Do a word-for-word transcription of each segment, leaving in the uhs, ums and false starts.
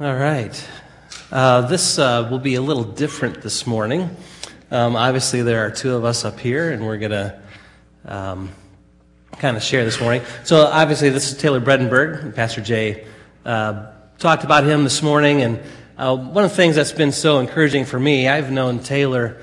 All right. Uh, this uh, will be a little different this morning. Um, obviously, there are two of us up here, and we're going to um, kind of share this morning. So, obviously, this is Taylor Bredenberg. Pastor Jay uh, talked about him this morning, and uh, one of the things that's been so encouraging for me, I've known Taylor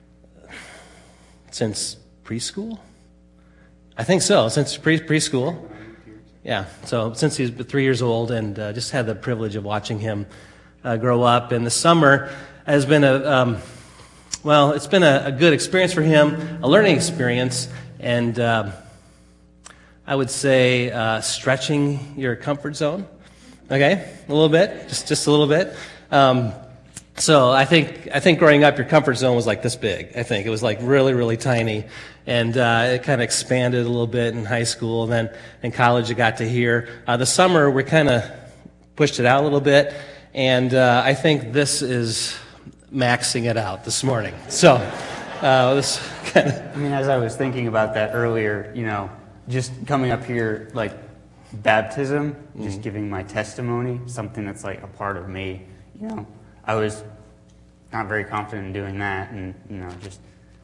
since preschool? I think so, since pre- preschool. Yeah, so since he's three years old, and uh, just had the privilege of watching him uh, grow up. And the summer has been a, um, well, it's been a, a good experience for him, a learning experience, and uh, I would say uh, stretching your comfort zone. Okay, a little bit, just just a little bit. Um, so I think I think growing up, your comfort zone was like this big. I think it was like really, really tiny. And uh, it kind of expanded a little bit in high school, and then in college it got to here. Uh, the summer we kind of pushed it out a little bit, and uh, I think this is maxing it out this morning. So uh, this kind of. I mean, as I was thinking about that earlier, you know, just coming up here, like baptism, mm-hmm. just giving my testimony, something that's like a part of me. You know, I was not very confident in doing that, and you know, just.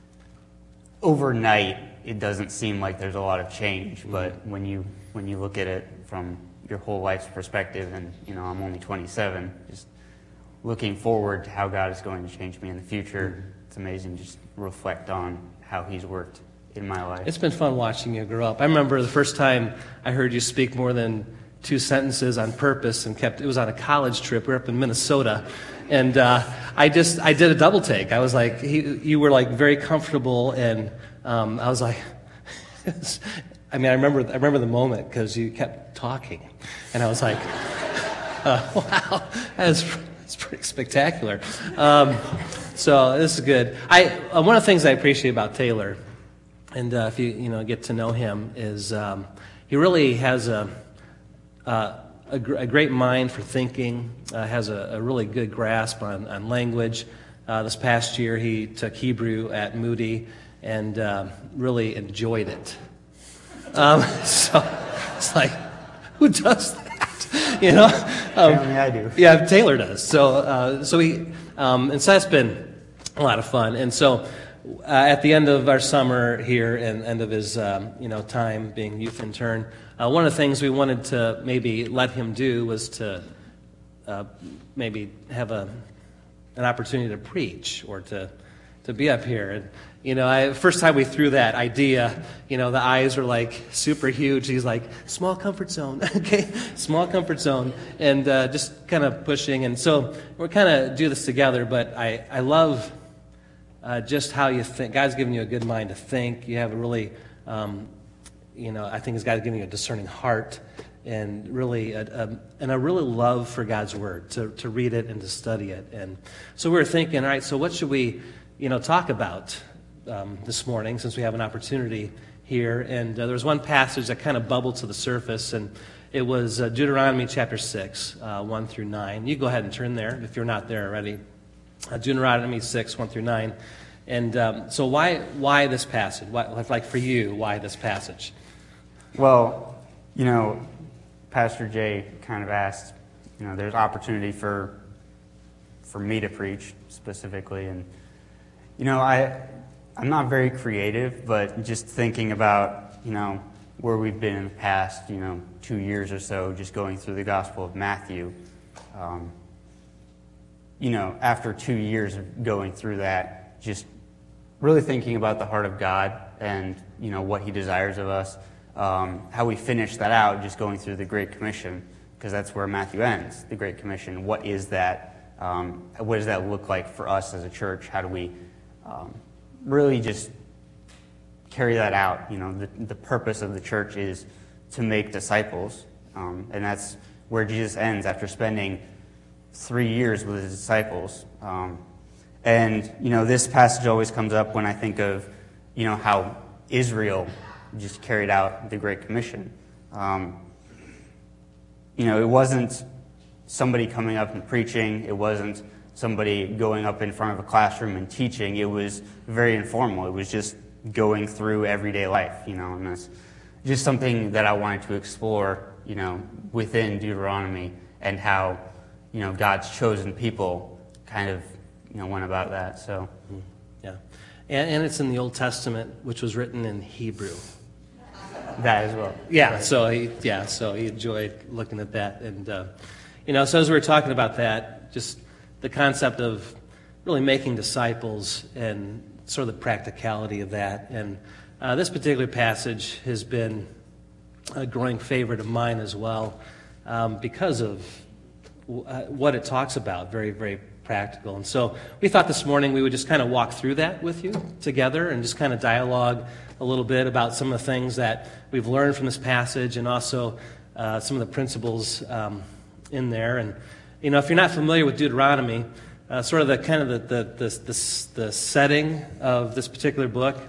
Overnight, it doesn't seem like there's a lot of change, but when you when you look at it from your whole life's perspective, and you know I'm only twenty-seven, just looking forward to how God is going to change me in the future, it's amazing. Just reflect on how He's worked in my life. It's been fun watching you grow up. I remember the first time I heard you speak more than two sentences on purpose, and kept. It was on a college trip. We were up in Minnesota. And uh, I just, I did a double take. I was like, he, you were like very comfortable, and um, I was like, I mean, I remember, I remember the moment because you kept talking, and I was like, uh, wow, that's that's pretty spectacular. Um, so this is good. I uh, one of the things I appreciate about Taylor, and uh, if you you know get to know him, is um, he really has a. Uh, A, gr- a great mind for thinking, uh, has a, a really good grasp on, on language. Uh, this past year, he took Hebrew at Moody and uh, really enjoyed it. Um, so it's like, who does that? You know? Um, Apparently I do. Yeah, Taylor does. So, uh, so he, um, and so that's been a lot of fun. And so, uh, at the end of our summer here and end of his, um, you know, time being youth intern. Uh, one of the things we wanted to maybe let him do was to uh, maybe have a an opportunity to preach or to to be up here. And you know, I, first time we threw that idea, you know, the eyes were like super huge. He's like, small comfort zone, okay, small comfort zone, and uh, just kind of pushing. And so we're kind of do this together. But I I love uh, just how you think. God's given you a good mind to think. You have a really um, You know, I think it's God's giving you a discerning heart and really a, a, and a really love for God's Word, to, to read it and to study it. And so we were thinking, all right, so what should we, you know, talk about um, this morning since we have an opportunity here? And uh, there was one passage that kind of bubbled to the surface, and it was uh, Deuteronomy chapter six, uh, one through nine. You go ahead and turn there if you're not there already. Uh, Deuteronomy six, one through nine. And um, so why why this passage? Why, like for you, why this passage? Well, you know, Pastor Jay kind of asked, you know, there's opportunity for for me to preach specifically, and you know, I I'm not very creative, but just thinking about, you know, where we've been in the past, you know, two years or so, just going through the Gospel of Matthew. Um, you know, after two years of going through that, just really thinking about the heart of God and, you know, what He desires of us. Um, how we finish that out, just going through the Great Commission, because that's where Matthew ends, the Great Commission. What is that? Um, what does that look like for us as a church? How do we um, really just carry that out? You know, the, the purpose of the church is to make disciples, um, and that's where Jesus ends after spending three years with His disciples. Um, and, you know, this passage always comes up when I think of, you know, how Israel just carried out the Great Commission. Um, you know, it wasn't somebody coming up and preaching. It wasn't somebody going up in front of a classroom and teaching. It was very informal. It was just going through everyday life, you know, and that's just something that I wanted to explore, you know, within Deuteronomy, and how, you know, God's chosen people kind of, you know, went about that. So, yeah, and, and it's in the Old Testament, which was written in Hebrew. That as well. Yeah, Right. so he, yeah, so he enjoyed looking at that, and uh, you know, so as we were talking about that, just the concept of really making disciples and sort of the practicality of that, and uh, this particular passage has been a growing favorite of mine as well, um, because of w- uh, what it talks about, very, very practical. And so we thought this morning we would just kind of walk through that with you together and just kind of dialogue a little bit about some of the things that we've learned from this passage, and also uh, some of the principles um, in there. And, you know, if you're not familiar with Deuteronomy, uh, sort of the kind of the, the, the, the, the setting of this particular book,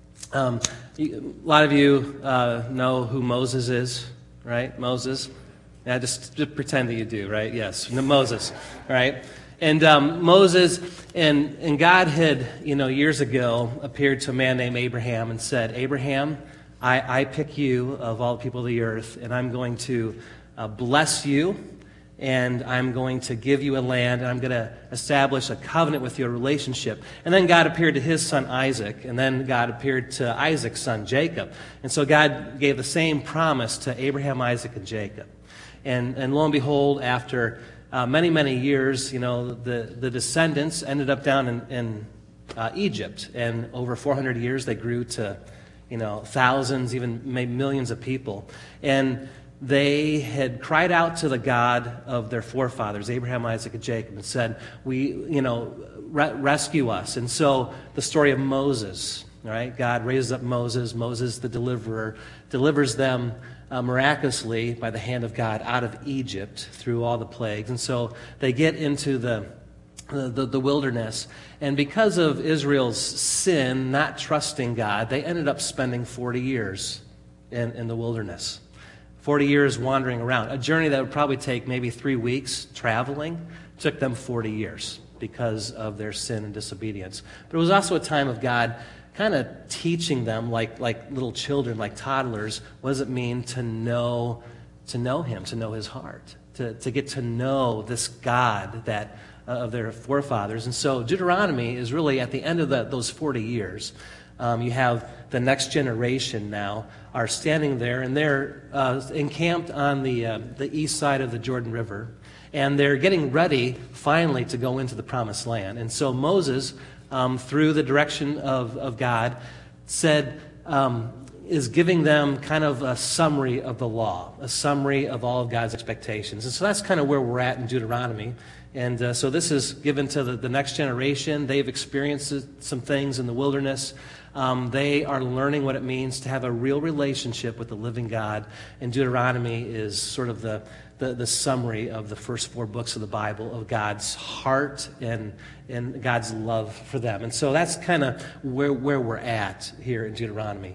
um, you, a lot of you uh, know who Moses is, right? Moses. Yeah, just, just pretend that you do, right? Yes, Moses, right? And um, Moses and, and God had, you know, years ago appeared to a man named Abraham and said, Abraham, I, I pick you of all the people of the earth, and I'm going to uh, bless you, and I'm going to give you a land, and I'm going to establish a covenant with you, a relationship. And then God appeared to his son Isaac, and then God appeared to Isaac's son Jacob. And so God gave the same promise to Abraham, Isaac, and Jacob. And, and lo and behold, after Uh, many, many years, you know, the, the descendants ended up down in, in uh, Egypt. And over four hundred years, they grew to, you know, thousands, even maybe millions of people. And they had cried out to the God of their forefathers, Abraham, Isaac, and Jacob, and said, we, you know, re- rescue us. And so the story of Moses, all right, God raises up Moses, Moses the deliverer, delivers them Uh, miraculously by the hand of God out of Egypt through all the plagues. And so they get into the, the, the wilderness. And because of Israel's sin, not trusting God, they ended up spending forty years in, in the wilderness. forty years wandering around. A journey that would probably take maybe three weeks traveling took them forty years because of their sin and disobedience. But it was also a time of God kind of teaching them, like like little children, like toddlers, what does it mean to know to know Him, to know His heart, to, to get to know this God that uh, of their forefathers. And so Deuteronomy is really at the end of the, those forty years. Um, you have the next generation now are standing there, and they're uh, encamped on the uh, the east side of the Jordan River, and they're getting ready finally to go into the Promised Land. And so Moses, Um, through the direction of, of God, said, um, is giving them kind of a summary of the law, a summary of all of God's expectations. And so that's kind of where we're at in Deuteronomy. And uh, so this is given to the, the next generation. They've experienced some things in the wilderness. Um, they are learning what it means to have a real relationship with the living God. And Deuteronomy is sort of the, the, the summary of the first four books of the Bible, of God's heart and, and God's love for them. And so that's kind of where, where we're at here in Deuteronomy.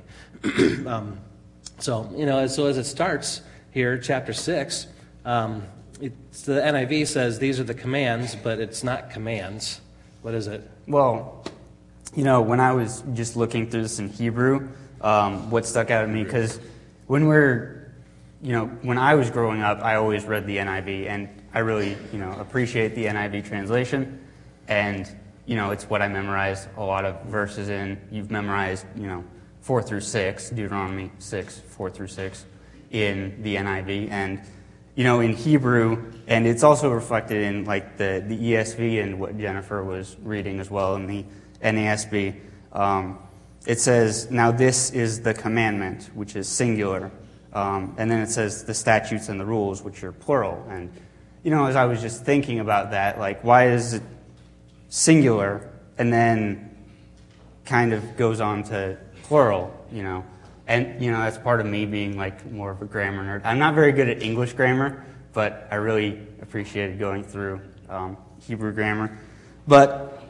um, so, you know, so as it starts here, chapter six, um, it's, the N I V says these are the commands, but it's not commands. What is it? Well, you know, when I was just looking through this in Hebrew, um, what stuck out at me, because when we're, you know, when I was growing up, I always read the N I V, and I really, you know, appreciate the N I V translation, and, you know, it's what I memorized a lot of verses in. You've memorized, you know, four through six, Deuteronomy six, four through six, in the N I V, and, you know, in Hebrew, and it's also reflected in, like, the, the E S V and what Jennifer was reading as well in the N A S B. Um, it says, now this is the commandment, which is singular. Um, and then it says the statutes and the rules, which are plural. And, you know, as I was just thinking about that, like, why is it singular and then kind of goes on to plural, you know? And, you know, that's part of me being, like, more of a grammar nerd. I'm not very good at English grammar, but I really appreciated going through um, Hebrew grammar. But,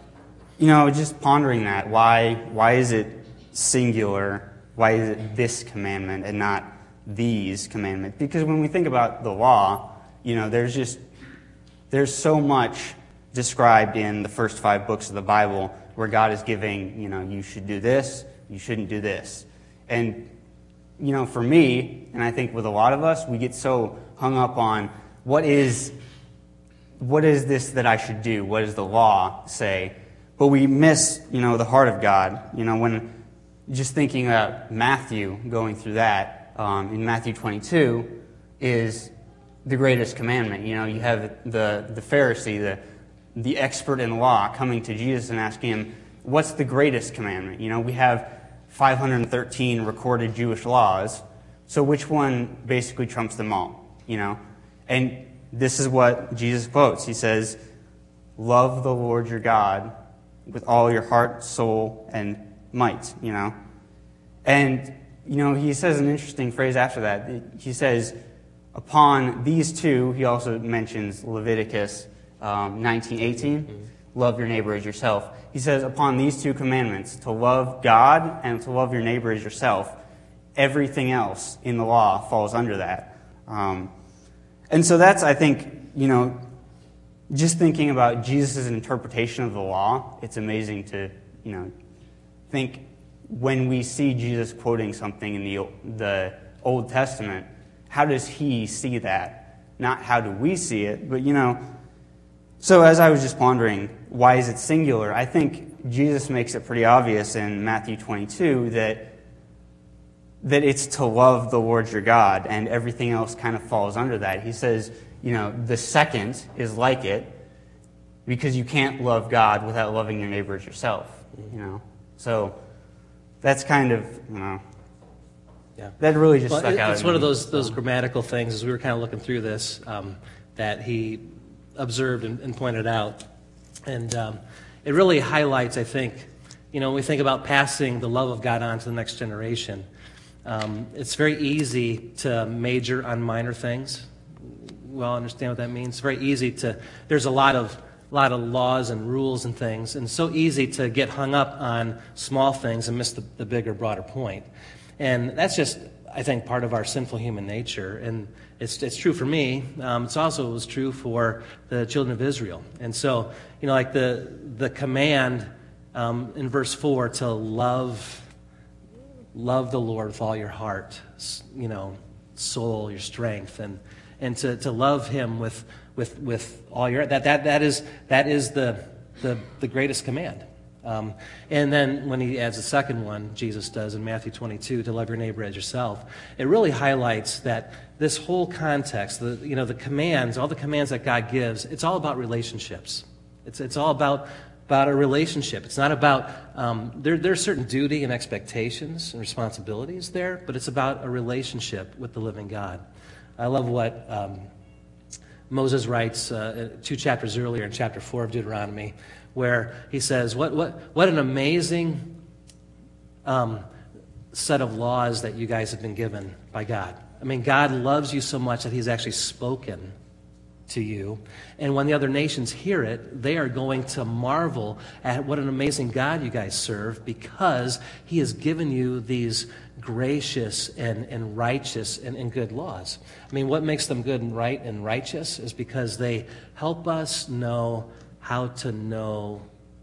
you know, just pondering that, why why is it singular? Why is it this commandment and not these commandments? Because when we think about the law, you know, there's just, there's so much described in the first five books of the Bible where God is giving, you know, you should do this, you shouldn't do this. And, you know, for me, and I think with a lot of us, we get so hung up on what is what is this that I should do? What does the law say? But we miss, you know, the heart of God. You know, when just thinking about Matthew, going through that, um, in Matthew twenty-two is the greatest commandment. You know, you have the, the Pharisee, the, the expert in law, coming to Jesus and asking him, what's the greatest commandment? You know, we have five hundred thirteen recorded Jewish laws, so which one basically trumps them all? You know, and this is what Jesus quotes. He says, love the Lord your God with all your heart, soul, and might, you know. And, you know, he says an interesting phrase after that. He says, upon these two, he also mentions Leviticus um, nineteen eighteen, mm-hmm. love your neighbor as yourself. He says, upon these two commandments, to love God and to love your neighbor as yourself, everything else in the law falls under that. Um, and so that's, I think, you know, just thinking about Jesus' interpretation of the law, it's amazing to, you know, think when we see Jesus quoting something in the the Old Testament, how does he see that? Not how do we see it, but, you know, so as I was just pondering, why is it singular? I think Jesus makes it pretty obvious in Matthew twenty-two that that it's to love the Lord your God, and everything else kind of falls under that. He says, you know, the second is like it, because you can't love God without loving your neighbor as yourself, you know. So that's kind of, you know, yeah. that really just well, stuck it, out. It's one me. of those those grammatical things, as we were kind of looking through this, um, that he observed and, and pointed out. And um, it really highlights, I think, you know, when we think about passing the love of God on to the next generation, um, it's very easy to major on minor things. We all understand what that means. It's very easy to, there's a lot of a lot of laws and rules and things, and it's so easy to get hung up on small things and miss the, the bigger, broader point. And that's just, I think, part of our sinful human nature. And it's it's true for me. Um, it's also it was true for the children of Israel. And so, you know, like the the command um, in verse four to love love the Lord with all your heart, you know, soul, your strength, and and to, to love Him with with with all your that that that is that is the the, the greatest command. Um, and then when he adds the second one, Jesus does in Matthew twenty-two, to love your neighbor as yourself, it really highlights that this whole context, the you know the commands, all the commands that God gives, it's all about relationships. It's it's all about about a relationship. It's not about um, there there's certain duty and expectations and responsibilities there, but it's about a relationship with the living God. I love what um, Moses writes uh, two chapters earlier in chapter four of Deuteronomy, where he says, what what what an amazing um, set of laws that you guys have been given by God. I mean, God loves you so much that He's actually spoken to you. And when the other nations hear it, they are going to marvel at what an amazing God you guys serve, because He has given you these gracious and, and righteous and, and good laws. I mean, what makes them good and right and righteous is because they help us know how to know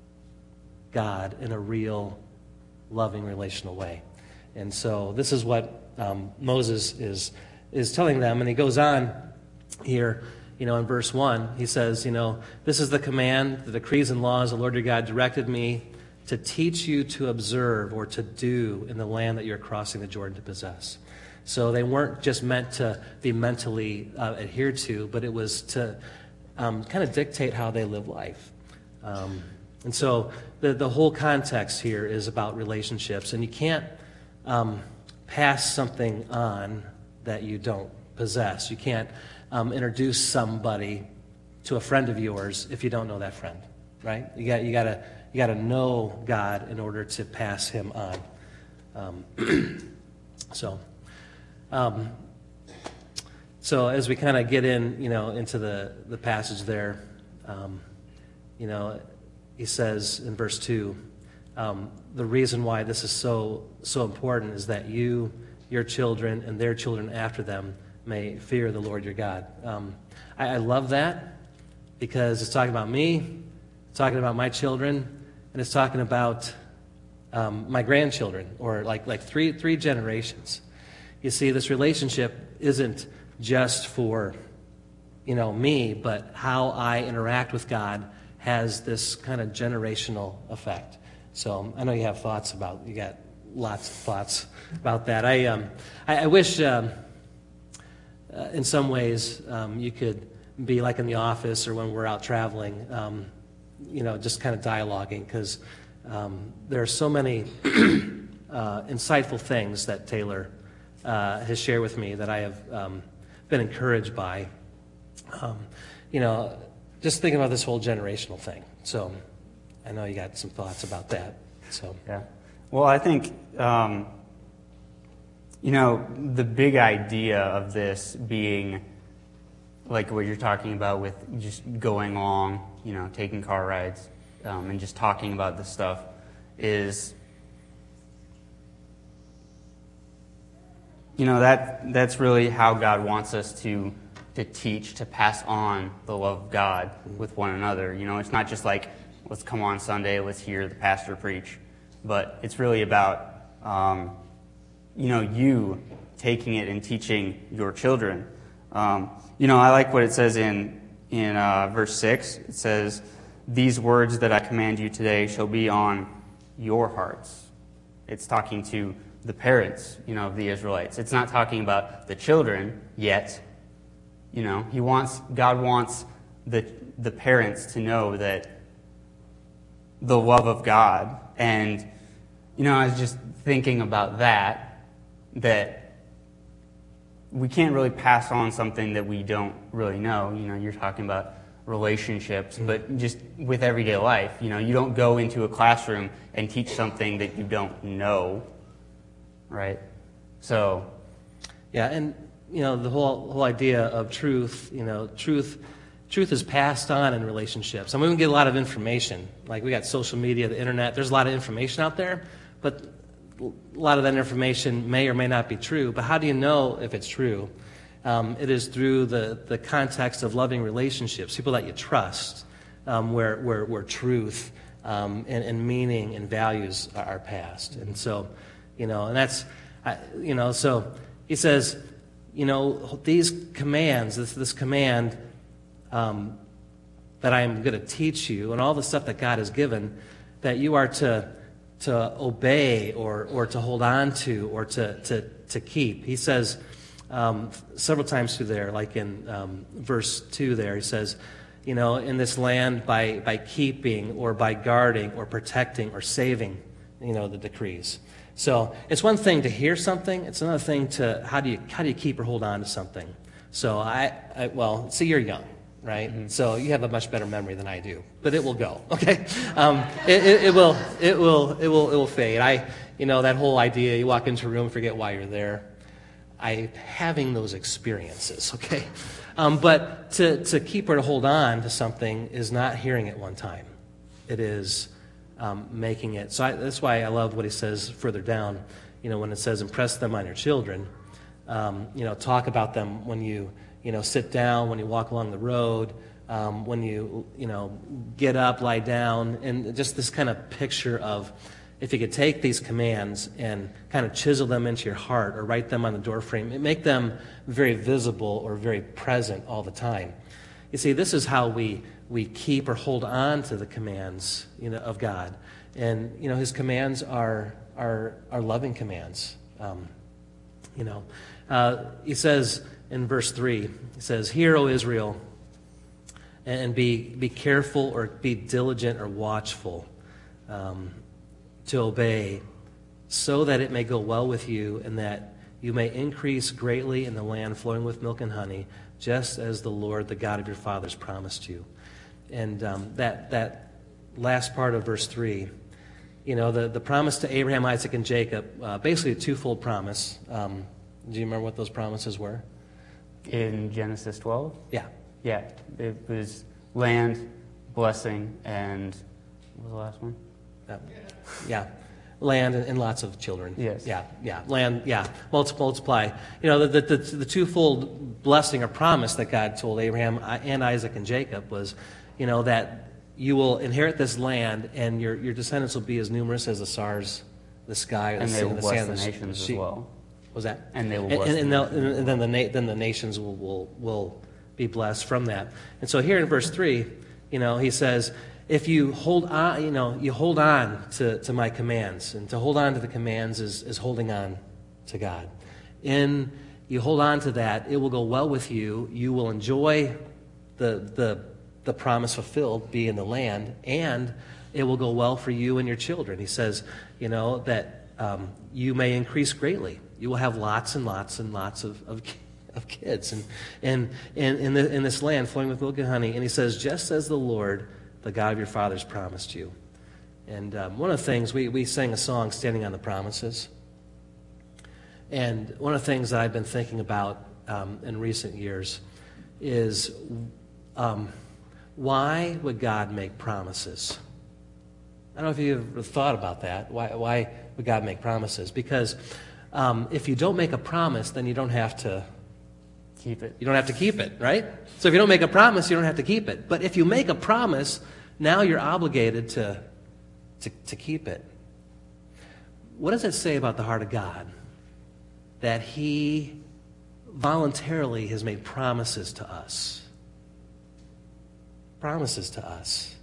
God in a real, loving, relational way. And so this is what um, Moses is is telling them. And he goes on here, you know, in verse one, he says, you know, this is the command, the decrees and laws the Lord your God directed me to teach you to observe or to do in the land that you're crossing the Jordan to possess. So they weren't just meant to be mentally uh, adhered to, but it was to um, kind of dictate how they live life. Um, and so the, the whole context here is about relationships, and you can't um, pass something on that you don't possess. You can't um, introduce somebody to a friend of yours if you don't know that friend, right? You got you got to you got to know God in order to pass Him on. Um, so, um, so as we kind of get in, you know, into the the passage there, um, you know, he says in verse two, um, the reason why this is so so important is that you, your children, and their children after them may fear the Lord your God. Um, I, I love that, because it's talking about me, it's talking about my children, and it's talking about um, my grandchildren, or like like three three generations. You see, this relationship isn't just for you know, me, but how I interact with God has this kind of generational effect. So I know you have thoughts about, you got lots of thoughts about that. I um, I, I wish um, uh, in some ways um, you could be like in the office or when we're out traveling, um, you know, just kind of dialoguing, because um, there are so many uh, insightful things that Taylor uh, has shared with me that I have um, been encouraged by. Um, you know, just thinking about this whole generational thing. So I know you got some thoughts about that. So Yeah. Well, I think, um, you know, the big idea of this being like what you're talking about with just going along, you know, taking car rides, um, and just talking about this stuff is, you know, that that's really how God wants us to to teach, to pass on the love of God with one another. You know, it's not just like, let's come on Sunday, let's hear the pastor preach, but it's really about, um, you know, you taking it and teaching your children. Um, you know, I like what it says in, in uh, verse six. It says, "These words that I command you today shall be on your hearts." It's talking to the parents, you know, of the Israelites. It's not talking about the children yet. You know, he wants, God wants the the parents to know that the love of God. And, you know, I was just thinking about that, that we can't really pass on something that we don't really know. You know, you're talking about relationships, but just with everyday life, you know, you don't go into a classroom and teach something that you don't know, right? So, yeah, and you know, the whole whole idea of truth, you know, truth truth is passed on in relationships. I mean, we can get a lot of information. Like, we got social media, the internet. There's a lot of information out there, but a lot of that information may or may not be true. But how do you know if it's true? Um, it is through the, the context of loving relationships, people that you trust, um, where, where, where truth um, and, and meaning and values are, are passed. And so, you know, and that's, I, you know, so he says, you know, these commands, this, this command um, that I am going to teach you, and all the stuff that God has given, that you are to to obey or or to hold on to or to to, to keep. He says um, several times through there, like in um, verse two there, he says, you know, in this land by by keeping or by guarding or protecting or saving, you know, the decrees. So it's one thing to hear something; it's another thing to how do you how do you keep or hold on to something. So I, I well, see, you're young, right? Mm-hmm. So you have a much better memory than I do, but it will go. Okay, um, it, it, it will it will it will it will fade. I you know that whole idea: you walk into a room, forget why you're there. I having those experiences. Okay, um, but to to keep or to hold on to something is not hearing it one time. It is. Um, making it. So I, that's why I love what he says further down, you know, when it says, impress them on your children. Um, you know, talk about them when you, you know, sit down, when you walk along the road, um, when you, you know, get up, lie down, and just this kind of picture of if you could take these commands and kind of chisel them into your heart or write them on the doorframe, and make them very visible or very present all the time. You see, this is how we we keep or hold on to the commands, you know, of God, and you know His commands are are are loving commands. Um, you know, uh, He says in verse three, He says, "Hear, O Israel, and be be careful or be diligent or watchful um, to obey, so that it may go well with you, and that you may increase greatly in the land flowing with milk and honey, just as the Lord, the God of your fathers, promised you." And um, that that last part of verse three, you know, the, the promise to Abraham, Isaac, and Jacob, uh, basically a twofold promise. Um, do you remember what those promises were? In Genesis twelve? Yeah. Yeah. It was land, blessing, and what was the last one? Yeah. yeah. Land and, and lots of children. Yes. Yeah, yeah. Land, yeah. Multiply, multiply. You know, the, the, the, the twofold blessing or promise that God told Abraham and Isaac and Jacob was, you know, that you will inherit this land and your, your descendants will be as numerous as the stars, the sky, or the, and they will the bless sand, the the nations sea. as well. Was that? And they will and, bless and, and, the and then the na- then the nations will will will be blessed from that. And so here in verse three, you know, he says, if you hold on, you know, you hold on to, to my commands. And to hold on to the commands is, is holding on to God. In you hold on to that, it will go well with you. You will enjoy the the the promise fulfilled, be in the land, and it will go well for you and your children. He says, you know, that um, you may increase greatly. You will have lots and lots and lots of, of, of kids and, and, and in, the, in this land flowing with milk and honey. And he says, just as the Lord, the God of your fathers, promised you. And um, one of the things, we, we sang a song, Standing on the Promises. And one of the things that I've been thinking about um, in recent years is um, why would God make promises? I don't know if you've ever thought about that. Why, why would God make promises? Because um, if you don't make a promise, then you don't have to Keep it. You don't have to keep it, right? So if you don't make a promise, you don't have to keep it. But if you make a promise, now you're obligated to, to, to keep it. What does it say about the heart of God? That he voluntarily has made promises to us. Promises to us.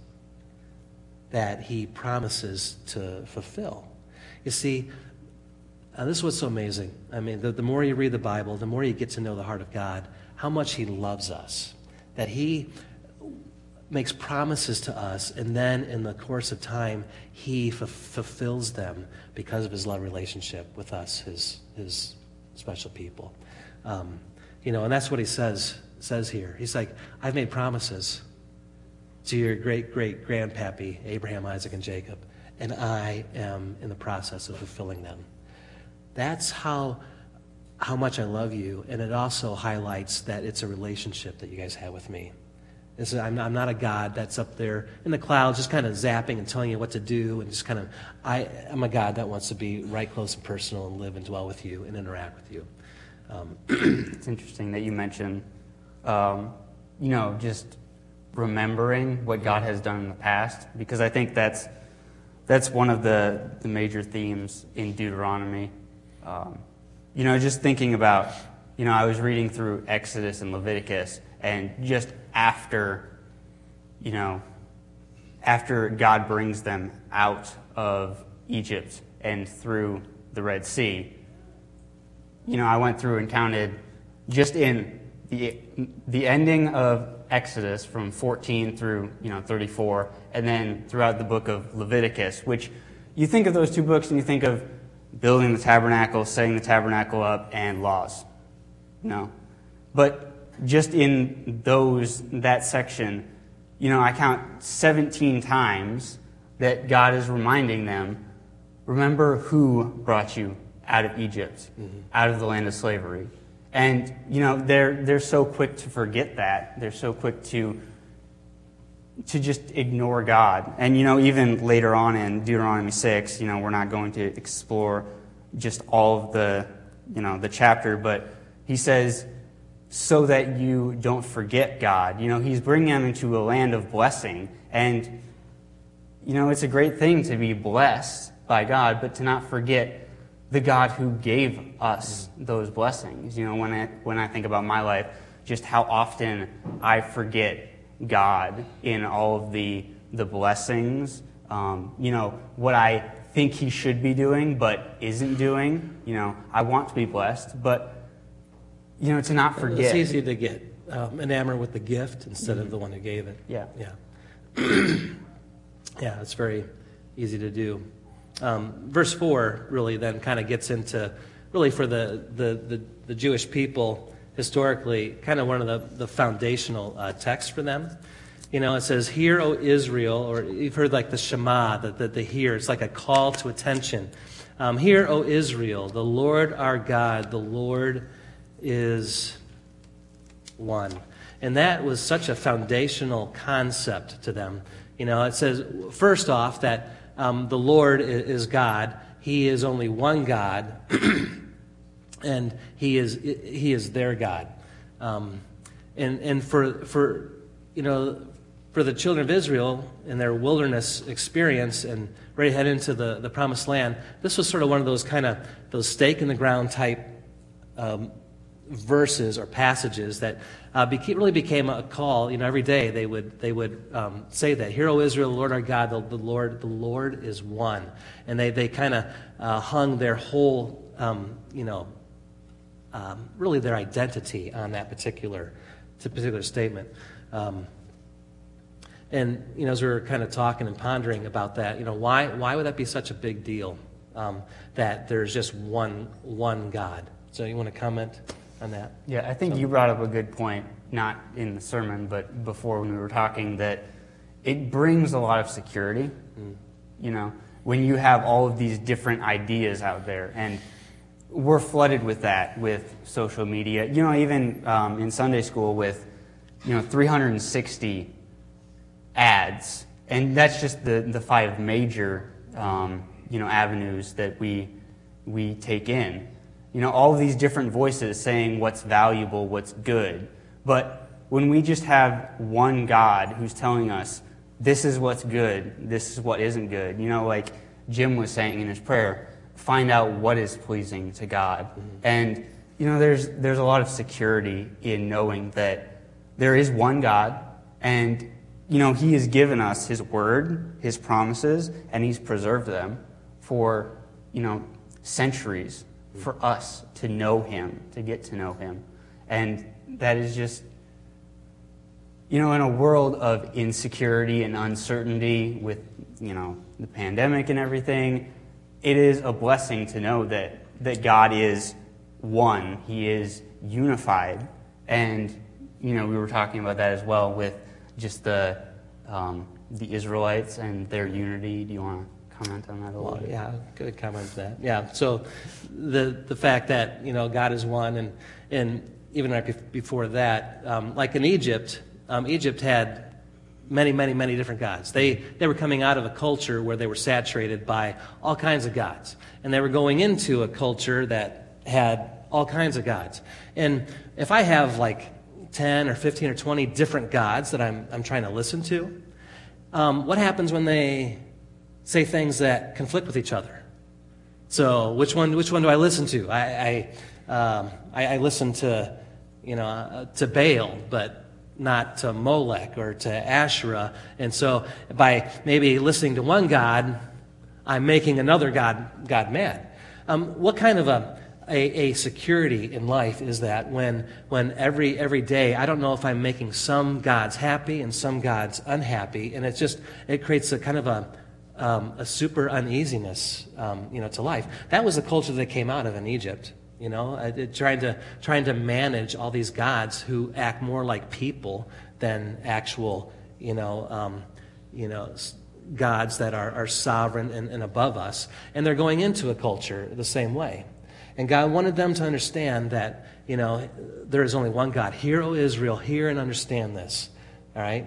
That he promises to fulfill. You see, uh, this is what's so amazing. I mean, the, the more you read the Bible, the more you get to know the heart of God, how much he loves us. That he makes promises to us, and then in the course of time, he f- fulfills them because of his love relationship with us, his his special people. Um, you know, and that's what he says says here. He's like, I've made promises to your great-great-grandpappy, Abraham, Isaac, and Jacob, and I am in the process of fulfilling them. That's how how much I love you, and it also highlights that it's a relationship that you guys have with me. It's, I'm, not, I'm not a God that's up there in the clouds just kind of zapping and telling you what to do, and just kind of, I, I'm a God that wants to be right close and personal and live and dwell with you and interact with you. Um, it's interesting that you mention, um, you know, just remembering what God has done in the past, because I think that's that's one of the, the major themes in Deuteronomy. Um, you know, just thinking about, you know, I was reading through Exodus and Leviticus, and just after, you know, after God brings them out of Egypt and through the Red Sea, you know, I went through and counted just in the the ending of Exodus from fourteen through, you know, thirty-four, and then throughout the book of Leviticus, which you think of those two books and you think of building the tabernacle, setting the tabernacle up, and laws. No. But just in those, that section, you know, I count seventeen times that God is reminding them, remember who brought you out of Egypt, mm-hmm. out of the land of slavery. And, you know, they're they're so quick to forget that. They're so quick to to just ignore God. And, you know, even later on in Deuteronomy six, you know, we're not going to explore just all of the, you know, the chapter, but he says, so that you don't forget God. You know, he's bringing them into a land of blessing. And, you know, it's a great thing to be blessed by God, but to not forget the God who gave us those blessings. You know, when I, when I think about my life, just how often I forget God in all of the, the blessings. Um, you know, what I think he should be doing but isn't doing. You know, I want to be blessed, but you know, to not forget. It's easy to get um, enamored with the gift instead mm-hmm. of the one who gave it. Yeah. Yeah. Yeah, it's very easy to do. Um, verse four really then kind of gets into, really for the, the, the, the Jewish people, historically, kind of one of the, the foundational uh, texts for them. You know, it says, "Hear, O Israel," or you've heard like the Shema, the, the, the hear. It's like a call to attention. Um, "Hear, O Israel, the Lord our God, the Lord is one." And that was such a foundational concept to them. You know, it says, first off, that um, the Lord is God. He is only one God, and He is He is their God. Um, and and for for you know for the children of Israel in their wilderness experience and ready to head into the, the promised land, this was sort of one of those kind of those stake in the ground type Um, verses or passages that uh, beca- really became a call. You know, every day they would they would um, say that, "Hear, O Israel, the Lord our God, the, the Lord the Lord is one," and they they kind of uh, hung their whole um, you know um, really their identity on that particular particular statement. Um, and you know, as we were kind of talking and pondering about that, you know, why why would that be such a big deal? Um, that there's just one one God. So you want to comment on that? Yeah, I think so. you brought up a good point, not in the sermon, but before when we were talking, that it brings a lot of security, mm. you know, when you have all of these different ideas out there. And we're flooded with that, with social media. You know, even um, in Sunday school with, you know, three hundred sixty ads. And that's just the, the five major, um, you know, avenues that we we take in. You know, all of these different voices saying what's valuable, what's good. But when we just have one God who's telling us, this is what's good, this is what isn't good. You know, like Jim was saying in his prayer, find out what is pleasing to God. Mm-hmm. And, you know, there's there's a lot of security in knowing that there is one God, and, you know, He has given us His word, His promises, and He's preserved them for, you know, centuries. For us to know Him, to get to know Him. And that is just, you know, in a world of insecurity and uncertainty with, you know, the pandemic and everything, it is a blessing to know that, that God is one. He is unified. And, you know, we were talking about that as well with just the um, the Israelites and their unity. Do you want to comment on that a little well, bit? Yeah, good comment to that. Yeah, so the the fact that, you know, God is one, and and even right before that, um, like in Egypt, um, Egypt had many, many, many different gods. They they were coming out of a culture where they were saturated by all kinds of gods, and they were going into a culture that had all kinds of gods. And if I have like ten or fifteen or twenty different gods that I'm I'm trying to listen to, um, what happens when they say things that conflict with each other? So which one which one do I listen to? I I, um, I, I listen to, you know, uh, to Baal, but not to Molech or to Asherah. And so by maybe listening to one god, I'm making another god god mad. Um, what kind of a, a a security in life is that when when every every day I don't know if I'm making some gods happy and some gods unhappy, and it's just it creates a kind of a Um, a super uneasiness, um, you know, to life. That was the culture that came out of in Egypt, you know, uh, it, trying to trying to manage all these gods who act more like people than actual, you know, um, you know, gods that are, are sovereign and, and above us. And they're going into a culture the same way. And God wanted them to understand that, you know, there is only one God. Hear, O Israel, hear and understand this. All right.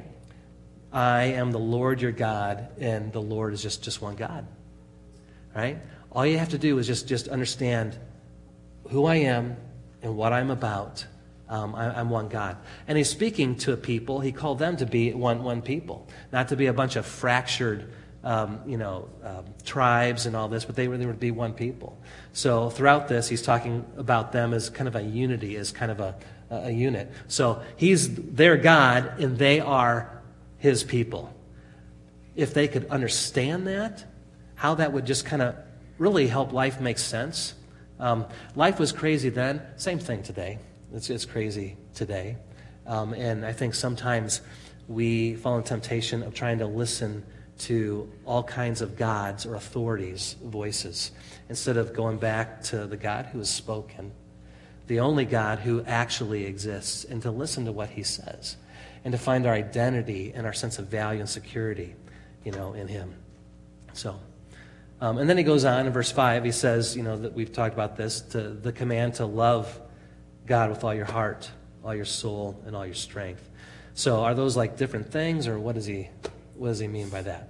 I am the Lord your God, and the Lord is just, just one God. Right? All you have to do is just, just understand who I am and what I'm about. Um, I, I'm one God. And He's speaking to a people. He called them to be one one people, not to be a bunch of fractured, um, you know, um, tribes and all this, but they were, they were to be one people. So throughout this, He's talking about them as kind of a unity, as kind of a, a unit. So He's their God, and they are His people. If they could understand that, how that would just kind of really help life make sense. Um, life was crazy then. Same thing today. It's, it's crazy today. Um, and I think sometimes we fall in temptation of trying to listen to all kinds of gods or authorities' voices instead of going back to the God who has spoken, the only God who actually exists, and to listen to what He says, and to find our identity and our sense of value and security, you know, in Him. So, um, and then he goes on in verse five, he says, you know, that we've talked about this, to the command to love God with all your heart, all your soul, and all your strength. So are those like different things, or what does he, what does he mean by that?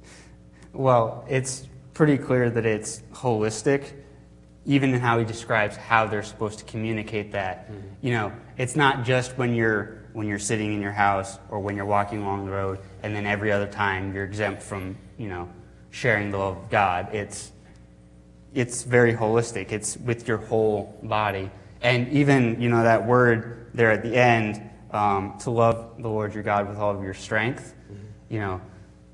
Well, it's pretty clear that it's holistic, even in how he describes how they're supposed to communicate that. Mm-hmm. You know, it's not just when you're when you're sitting in your house or when you're walking along the road, and then every other time you're exempt from, you know, sharing the love of God. It's it's very holistic. It's with your whole body. And even, you know, that word there at the end, um, to love the Lord your God with all of your strength, mm-hmm. you know,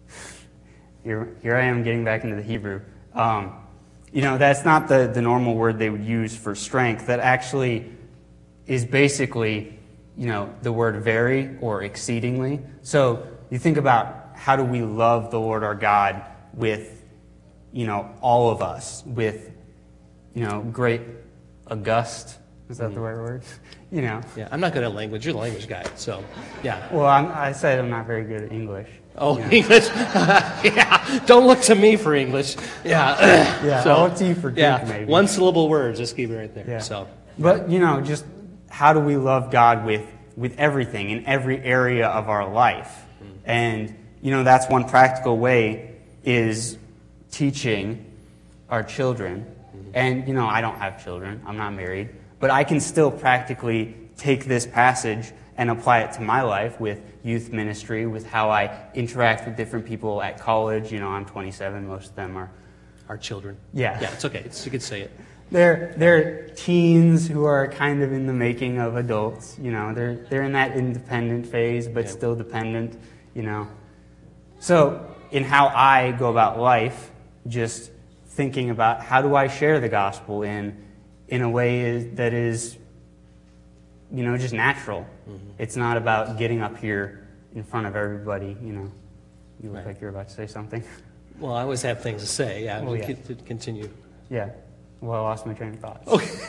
here, here I am getting back into the Hebrew. Um, you know, that's not the, the normal word they would use for strength. That actually is basically, you know, the word very or exceedingly. So you think about how do we love the Lord our God with, you know, all of us, with, you know, great august. Is that mm-hmm. the right word? You know. Yeah, I'm not good at language. You're the language guy, so yeah. Well, I'm, I said I'm not very good at English. Oh, you know. English? Yeah. Don't look to me for English. Yeah. Yeah. So, I'll look to you for Greek, yeah. maybe. One syllable words. Just keep it right there. Yeah. So. But you know, just how do we love God with with everything in every area of our life? Mm-hmm. And you know, that's one practical way is teaching our children. Mm-hmm. And you know, I don't have children. I'm not married. But I can still practically take this passage and apply it to my life with youth ministry, with how I interact with different people at college. You know, I'm twenty-seven. Most of them are our children. Yeah. Yeah, it's okay. It's, you can say it. They're they're teens who are kind of in the making of adults. You know, they're they're in that independent phase, but yeah. still dependent. You know, so in how I go about life, just thinking about how do I share the gospel in in a way that is, you know, just natural. Mm-hmm. It's not about getting up here in front of everybody. You know, you look right. like you're about to say something. Well, I always have things to say. Yeah, well, yeah. to continue. Yeah. Well, I lost my train of thought.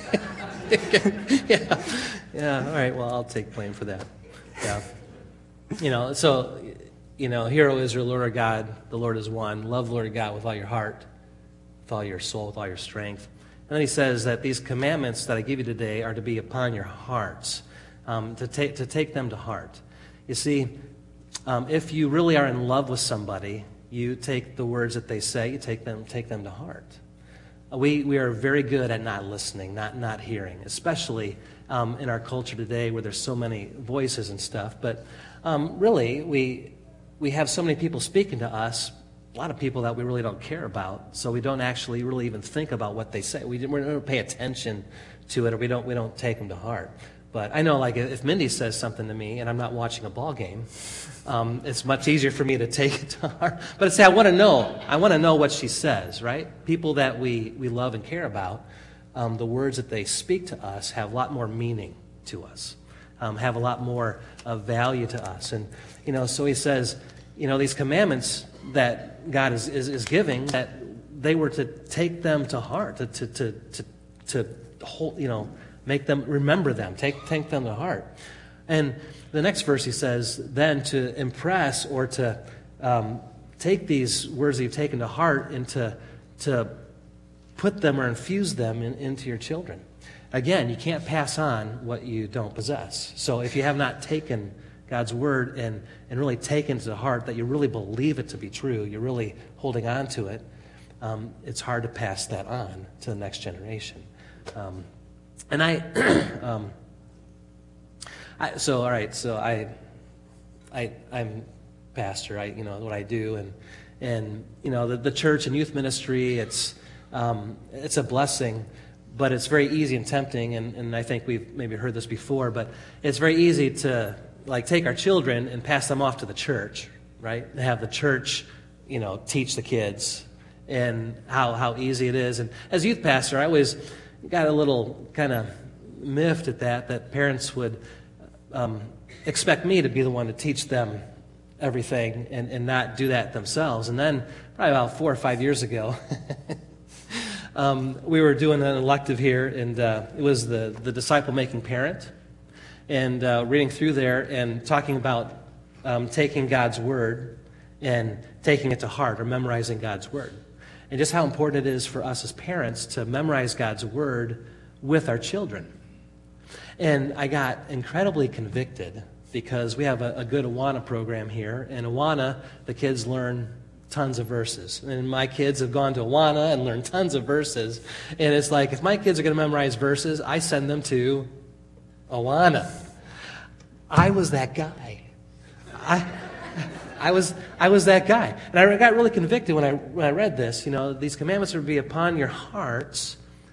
Okay. yeah. Yeah. All right. Well, I'll take blame for that. Yeah. You know. So, you know, hear, O Israel, Lord our God, the Lord is one. Love the Lord God with all your heart, with all your soul, with all your strength. And then he says that these commandments that I give you today are to be upon your hearts, um, to take to take them to heart. You see, um, if you really are in love with somebody, you take the words that they say, you take them take them to heart. We we are very good at not listening, not not hearing, especially um, in our culture today where there's so many voices and stuff. But um, really, we we have so many people speaking to us. A lot of people that we really don't care about, so we don't actually really even think about what they say. We, we don't pay attention to it, or we don't we don't take them to heart. But I know, like, if Mindy says something to me and I'm not watching a ball game, um, it's much easier for me to take it to heart. But say I want to know, I want to know what she says, right? People that we, we love and care about, um, the words that they speak to us have a lot more meaning to us, um, have a lot more uh, value to us. And you know, so he says, you know, these commandments that God is, is, is giving, that they were to take them to heart, to to to to, to hold, you know, make them remember them, take take them to heart. And the next verse he says, then to impress or to um, take these words that you've taken to heart and to to put them or infuse them in, into your children. Again, you can't pass on what you don't possess. So if you have not taken God's word and, and really taken to the heart that you really believe it to be true, you're really holding on to it, um, it's hard to pass that on to the next generation. Um, and I, um, I, so all right, so I, I, I'm pastor. I, you know what I do, and and you know the, the church and youth ministry. It's um, it's a blessing. But it's very easy and tempting, and, and I think we've maybe heard this before, but it's very easy to like take our children and pass them off to the church, right? And have the church, you know, teach the kids and how, how easy it is. And as youth pastor, I always got a little kind of miffed at that, that parents would um, expect me to be the one to teach them everything and, and not do that themselves. And then probably about four or five years ago, Um, we were doing an elective here, and uh, it was the, the disciple-making parent, and uh, reading through there and talking about um, taking God's word and taking it to heart or memorizing God's word, and just how important it is for us as parents to memorize God's word with our children. And I got incredibly convicted because we have a, a good Awana program here, and Awana, the kids learn tons of verses. And my kids have gone to Awana and learned tons of verses. And it's like, if my kids are going to memorize verses, I send them to Awana. I was that guy. I I was I was that guy. And I got really convicted when I when I read this. You know, these commandments are to be upon your hearts.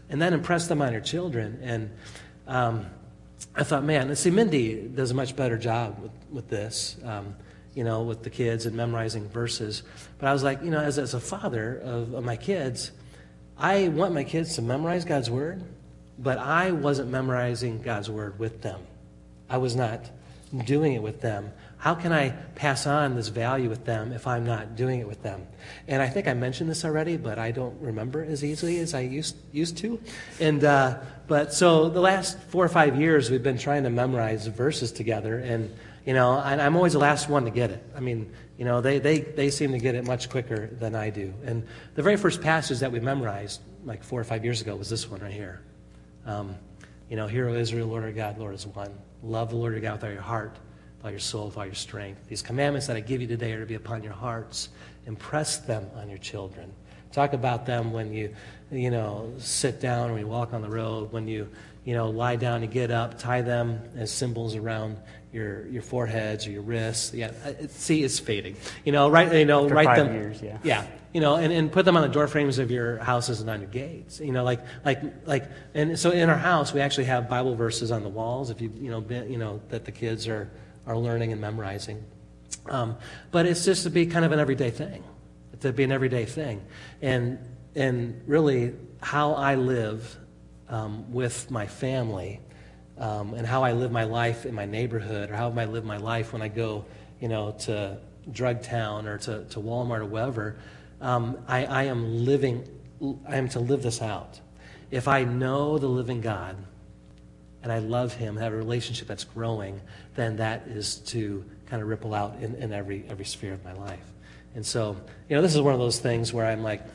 and then impress them on your children. And um, I thought, man, see, Mindy does a much better job with, with this, um, you know, with the kids and memorizing verses. But I was like, you know, as, as a father of, of my kids, I want my kids to memorize God's Word, but I wasn't memorizing God's Word with them. I was not doing it with them. How can I pass on this value with them if I'm not doing it with them? And I think I mentioned this already, but I don't remember as easily as I used used to. And uh, but so the last four or five years, we've been trying to memorize verses together, and you know, and I'm always the last one to get it. I mean, you know, they they they seem to get it much quicker than I do. And the very first passage that we memorized, like four or five years ago, was this one right here. Um, you know, Hear, O Israel, Lord our God, Lord is one. Love the Lord your God with all your heart, with all your soul, with all your strength. These commandments that I give you today are to be upon your hearts. Impress them on your children. Talk about them when you, you know, sit down, when you walk on the road, when you, you know, lie down, you get up. Tie them as symbols around your your foreheads or your wrists. Yeah, it, see, it's fading. You know, write, you know, After write five them. years, yeah. Yeah. You know, and, and put them on the door frames of your houses and on your gates. You know, like like like, and so in our house we actually have Bible verses on the walls. If you you know been, you know that the kids are are learning and memorizing, um, but it's just to be kind of an everyday thing, to be an everyday thing, and and really how I live um, with my family, um, and how I live my life in my neighborhood, or how I live my life when I go, you know, to Drug Town or to to Walmart or wherever. Um, I, I am living, I am to live this out. If I know the living God and I love Him, have a relationship that's growing, then that is to kind of ripple out in, in every every sphere of my life. And so, you know, this is one of those things where I'm like,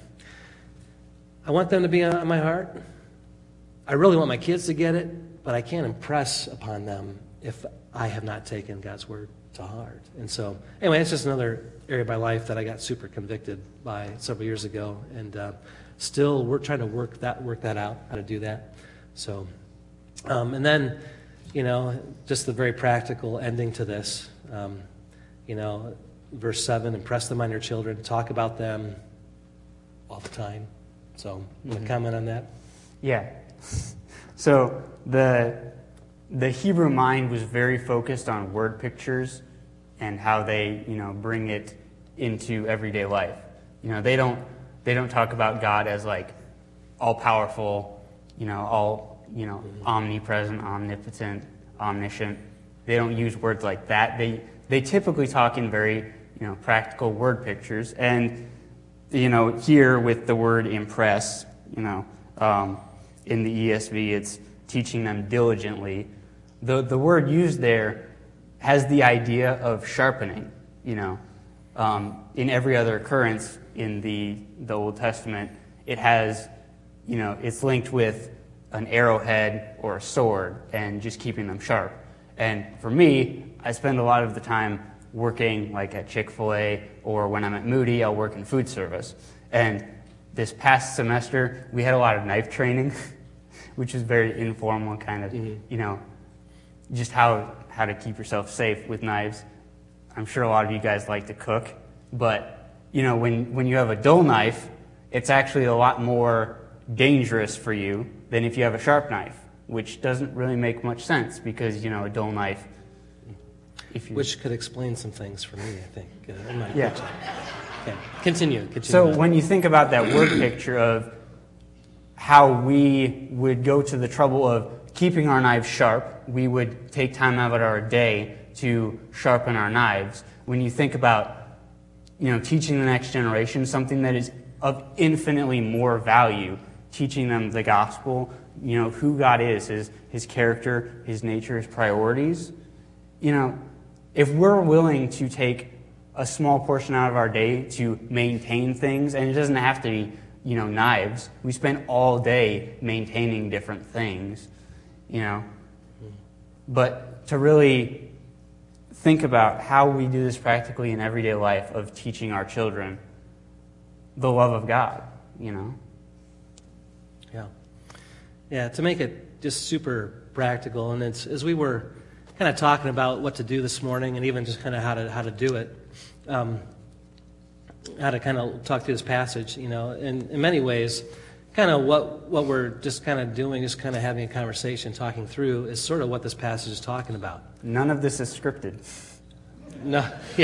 I want them to be on my heart. I really want my kids to get it, but I can't impress upon them if I have not taken God's Word to heart. And so, anyway, it's just another area of my life that I got super convicted by several years ago, and uh, still we're trying to work that work that out, how to do that. So, um, and then, you know, just the very practical ending to this. Um, you know, verse seven: impress them on your children, talk about them all the time. So, you want to comment on that? Yeah. So the the Hebrew mind was very focused on word pictures and how they, you know, bring it into everyday life. You know, they don't they don't talk about God as like all powerful, you know, all, you know, omnipresent, omnipotent, omniscient. They don't use words like that. They they typically talk in very, you know, practical word pictures. And, you know, here with the word impress, you know, um, in the E S V, it's teaching them diligently. The the word used there has the idea of sharpening, you know. Um, in every other occurrence in the the Old Testament, it has, you know, it's linked with an arrowhead or a sword and just keeping them sharp. And for me, I spend a lot of the time working like at Chick-fil-A, or when I'm at Moody, I'll work in food service. And this past semester, we had a lot of knife training, which is very informal, kind of, mm-hmm. you know, just how how to keep yourself safe with knives. I'm sure a lot of you guys like to cook, but, you know, when, when you have a dull knife, it's actually a lot more dangerous for you than if you have a sharp knife, which doesn't really make much sense because, you know, a dull knife... If you, which could explain some things for me, I think. Uh, in my yeah. Okay. Continue. Continue. So when you think about that word picture of how we would go to the trouble of keeping our knives sharp, we would take time out of our day to sharpen our knives. When you think about, you know, teaching the next generation something that is of infinitely more value, teaching them the gospel, you know, who God is, his, his character, his nature, his priorities, you know, if we're willing to take a small portion out of our day to maintain things, and it doesn't have to be, you know, knives. We spend all day maintaining different things, you know. But to really think about how we do this practically in everyday life of teaching our children the love of God, you know. Yeah. Yeah, to make it just super practical, and it's as we were kind of talking about what to do this morning, and even just kind of how to how to do it, um, how to kind of talk through this passage. You know, in in many ways, kind of what what we're just kind of doing, just kind of having a conversation, talking through, is sort of what this passage is talking about. None of this is scripted. No, yeah,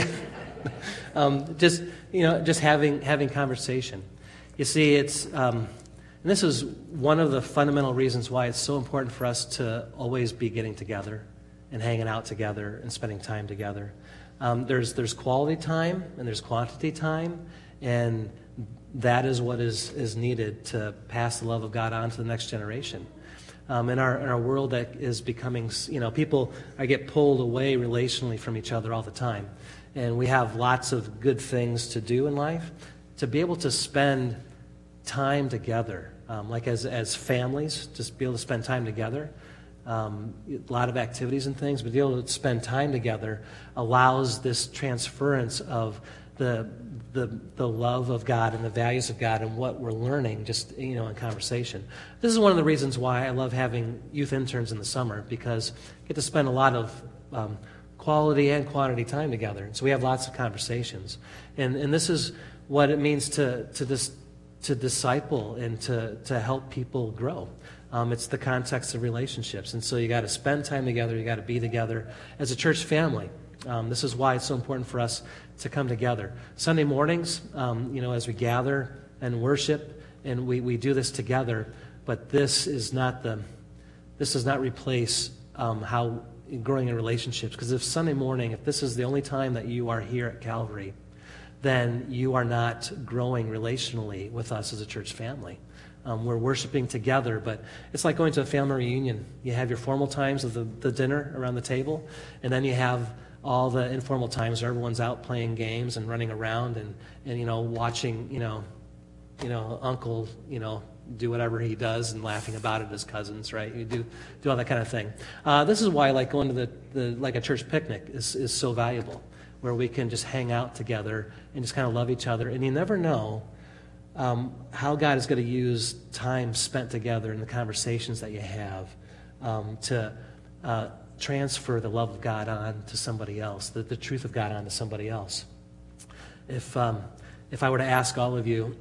um, just you know, just having having conversation. You see, it's um, and this is one of the fundamental reasons why it's so important for us to always be getting together and hanging out together and spending time together. Um, there's there's quality time and there's quantity time, and that is what is, is needed to pass the love of God on to the next generation. Um, in our in our world that is becoming, you know, people I get pulled away relationally from each other all the time, and we have lots of good things to do in life. To be able to spend time together, um, like as as families, just be able to spend time together. Um, a lot of activities and things, but to be able to spend time together allows this transference of the the the love of God and the values of God and what we're learning just, you know, in conversation. This is one of the reasons why I love having youth interns in the summer, because I get to spend a lot of um, quality and quantity time together. And so we have lots of conversations. And and this is what it means to to dis, to disciple and to, to help people grow. Um, it's the context of relationships. And so you got to spend time together. You got to be together as a church family. Um, this is why it's so important for us to come together. Sunday mornings, um, you know, as we gather and worship, and we, we do this together, but this is not the, this does not replace um, how growing in relationships. Because if Sunday morning, if this is the only time that you are here at Calvary, then you are not growing relationally with us as a church family. Um, we're worshiping together, but it's like going to a family reunion. You have your formal times of the, the dinner around the table, and then you have all the informal times where everyone's out playing games and running around and, and you know, watching, you know, you know, uncle, you know, do whatever he does and laughing about it as cousins, right? You do do all that kind of thing. Uh, this is why, like, going to the, the like a church picnic is, is so valuable, where we can just hang out together and just kind of love each other. And you never know um, how God is going to use time spent together in the conversations that you have um, to uh, transfer the love of God on to somebody else, the, the truth of God on to somebody else. If um, if I were to ask all of you,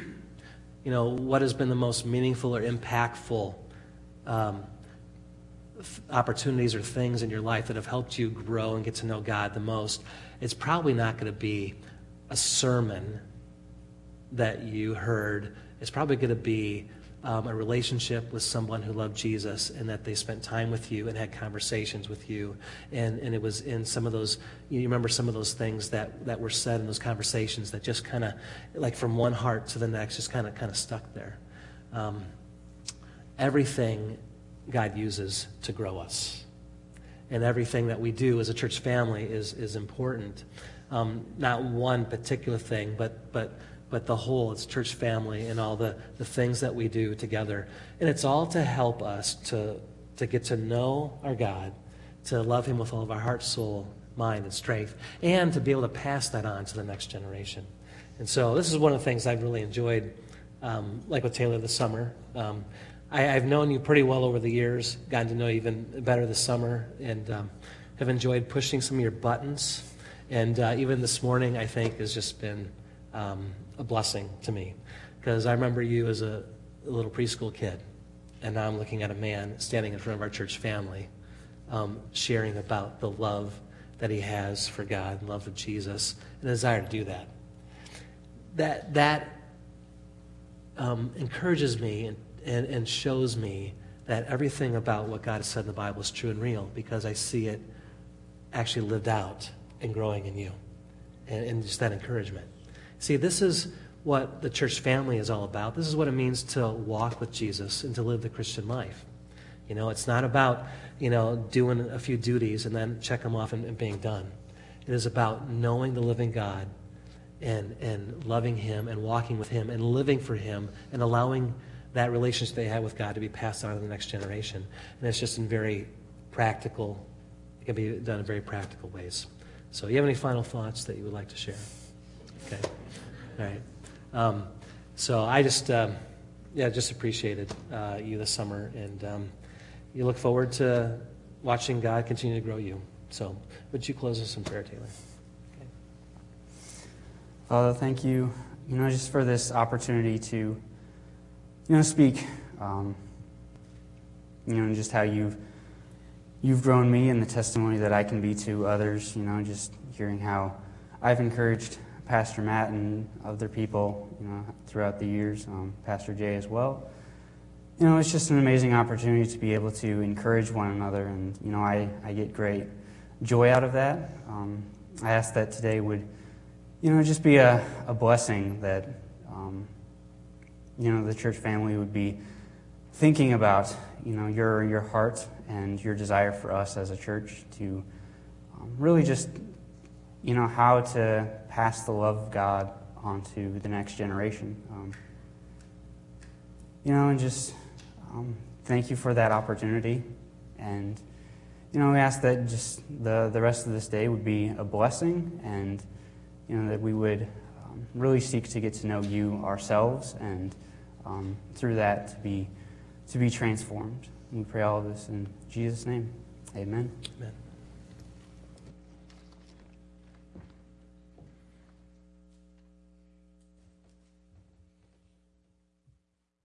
you know, what has been the most meaningful or impactful um, opportunities or things in your life that have helped you grow and get to know God the most, it's probably not going to be a sermon that you heard. It's probably going to be um, a relationship with someone who loved Jesus and that they spent time with you and had conversations with you. And, and it was in some of those, you remember some of those things that, that were said in those conversations that just kind of, like from one heart to the next, just kind of kind of stuck there. Um, everything God uses to grow us. And everything that we do as a church family is is important. Um, not one particular thing, but but but the whole, it's church family and all the, the things that we do together. And it's all to help us to, to get to know our God, to love him with all of our heart, soul, mind, and strength, and to be able to pass that on to the next generation. And so this is one of the things I've really enjoyed, um, like with Taylor this summer. Um, I, I've known you pretty well over the years, gotten to know you even better this summer, and um, have enjoyed pushing some of your buttons. And uh, even this morning, I think, has just been um, a blessing to me. Because I remember you as a, a little preschool kid, and now I'm looking at a man standing in front of our church family, um, sharing about the love that he has for God, and love of Jesus, and a desire to do that. That, that um, encourages me and And, and shows me that everything about what God has said in the Bible is true and real, because I see it actually lived out and growing in you, and, and just that encouragement. See, this is what the church family is all about. This is what it means to walk with Jesus and to live the Christian life. You know, it's not about, you know, doing a few duties and then check them off and, and being done. It is about knowing the living God and, and loving him and walking with him and living for him and allowing that relationship they have with God to be passed on to the next generation. And it's just in very practical, it can be done in very practical ways. So you have any final thoughts that you would like to share? Okay. All right. Um, so I just, um, yeah, just appreciated uh, you this summer, and um, you look forward to watching God continue to grow you. So would you close us in prayer, Taylor? Okay. Father, thank you, you know, just for this opportunity to you know, speak, um, you know, just how you've you've grown me and the testimony that I can be to others. You know, just hearing how I've encouraged Pastor Matt and other people, you know, throughout the years, um, Pastor Jay as well. You know, it's just an amazing opportunity to be able to encourage one another, and, you know, I, I get great joy out of that. Um, I ask that today would, you know, just be a, a blessing that, um, you know, the church family would be thinking about, you know, your your heart and your desire for us as a church to um, really just, you know, how to pass the love of God on to the next generation. Um, you know, and just um, thank you for that opportunity. And, you know, we ask that just the, the rest of this day would be a blessing, and, you know, that we would um, really seek to get to know you ourselves, and um, through that to be to be transformed. And we pray all of this in Jesus' name. Amen. Amen.